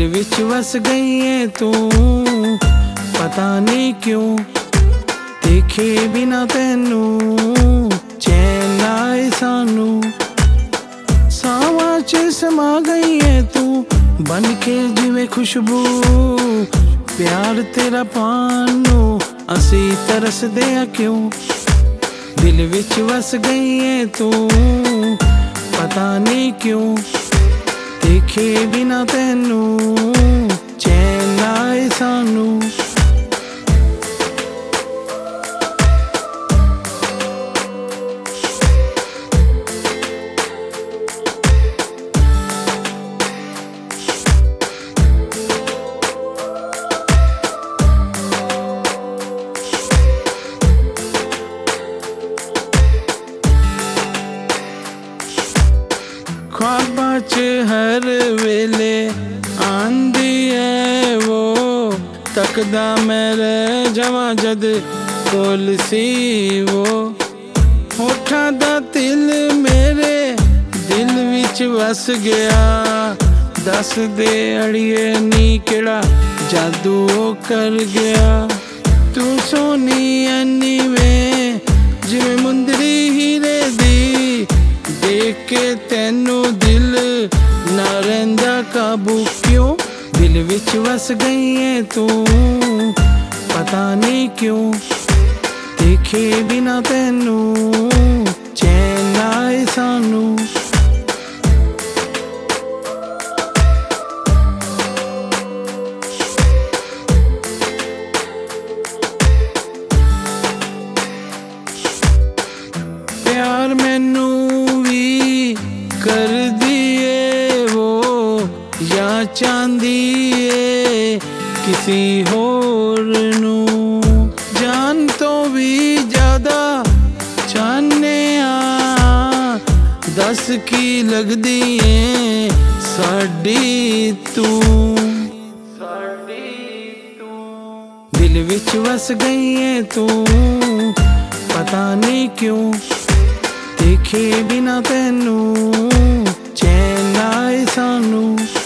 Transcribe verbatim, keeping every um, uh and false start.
दिल विच वस गई है तू, पता नहीं क्यों देखे बिना तैनू चैन आए सानू। सावां च समा गई है तू बन के जिवें खुशबू, प्यार तेरा पान नू असी तरसदे आ क्यों। दिल विच वस गई है तू, पता नहीं क्यों देखे बिना तैनू चैन आए सानू। ख्वाबां च हर वेले आंदी है वो, तकदा मैं रह जावां जद कोल सी वो। होठां दा तिल मेरे दिल विच वस गया, दस दे अड़िए नी केड़ा जादू कर गया। तू सोनी ऐनी वे जिवें मुंदरी हीरे दी, देख के तैनू दिल ना रहिंदा काबू क्यों। दिल विच वस गई है तू, पता नहीं क्यों देखे बिना तैनू चैन आए सानू। प्यार मैनू कर दिए वो या चांदी है किसी होर नू, जान तो भी ज्यादा चाहने आ। दस की लगदी है साडी तू, दिल विच वस गई है तू, पता नहीं क्यों देखे बिना तैनू चैन आए सानू।